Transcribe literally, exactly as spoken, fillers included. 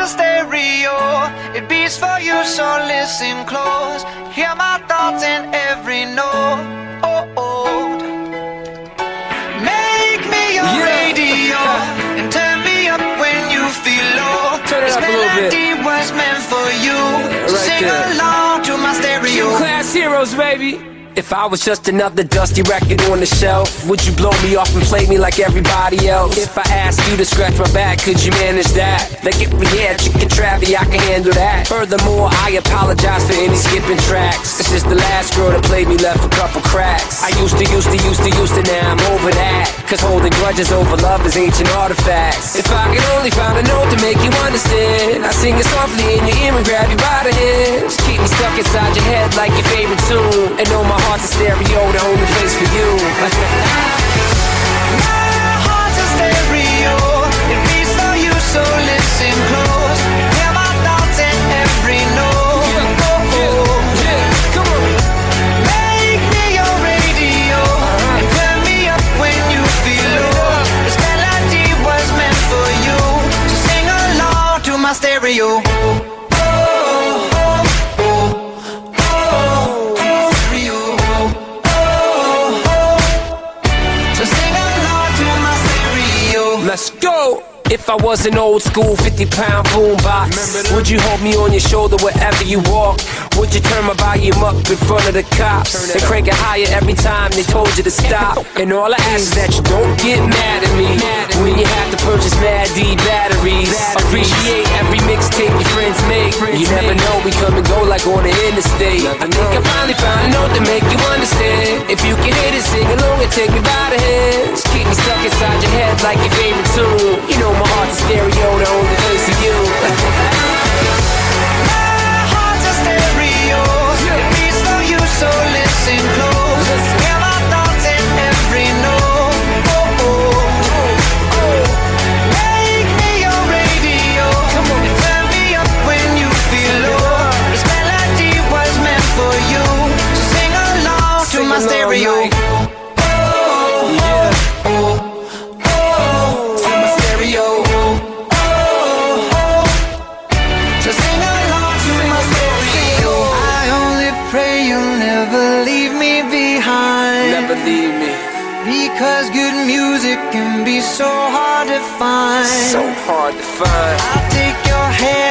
a stereo, it beats for you, so listen close. Hear my thoughts in every note. Make me your Yeah. radio and turn me up when you feel low. Turn it This up a little bit. melody was meant for you. So right sing there. along to my stereo. Class heroes, baby. If I was just another dusty record on the shelf, would you blow me off and play me like everybody else? If I asked you to scratch my back, could you manage that? Like if we had chicken travy, I can handle that. Furthermore, I apologize for any skipping tracks. This is the last girl that played me, left a couple cracks. I used to, used to, used to, used to, now I'm over that. Cause holding grudges over love is ancient artifacts. If I could only find a note to make you understand, I sing it softly in your ear and grab you by the hands. Keep me stuck inside your head like your favorite tune, and know my heart's a stereo, the only place for you. My heart's a stereo, it beats for you, so listen close. Hear my thoughts in every note. Yeah, yeah, yeah, come on. Make me your radio and turn me up when you feel low. This melody was meant for you, so sing along to my stereo. Let's go! If I was an old school fifty pound boombox, would you hold me on your shoulder wherever you walk? Would you turn my volume up in front of the cops and crank it higher every time they told you to stop? And all I ask is that you don't get mad at me when you have to purchase Mad D batteries. Appreciate every mixtape your friends make. You never know, we come and go like on the interstate. I think I finally found a note to make you understand. If you can hit it, sing along and take me by the hands. Keep me stuck inside your head like your favorite tune. You know my heart's a stereo, the only place for you. My heart's a stereo, it beats for you, so listen close. Hear my thoughts in every note. Make me your radio and turn me up when you feel low. This melody was meant for you, so sing along to my stereo. Believe me, because good music can be so hard to find. so hard to find. I'll take your hand